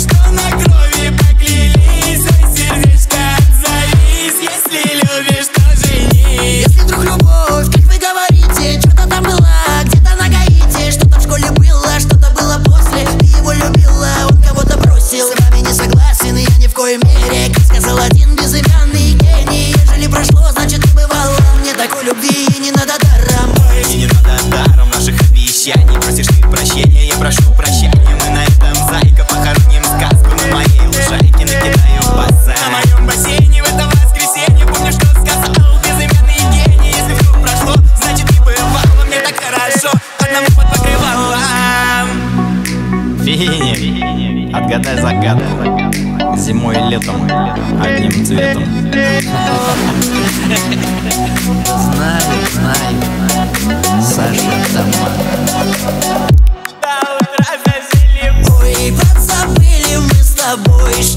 что на крови поклялись. Ой, сердечко, отзовись, если любишь, то женись. Если вдруг любовь, как вы говорите, что-то там было, где-то на Гаити, что-то в школе было, что-то было после. Ты его любила, он кого-то бросил. С вами не согласен, и я ни в коей мере. Как сказал один безымянный гений, ежели прошло, значит не бывало. Мне такой любви и не надо даром. И не надо даром наших обещаний. Просишь ты прощения, я прошу прощения. Мы на этом, зайка, похороним сказку. На моей лужайке накидаю базар. На моем бассейне в это воскресенье. Помню, что сказал безымянный гений. Если вдруг прошло, значит не бывало. Мне так хорошо одному под покрывалом. Фини, отгадай загадку. Зимой и летом одним цветом. Знаю, Саша дома. До утра зажили. Ой, подзабыли мы с тобой,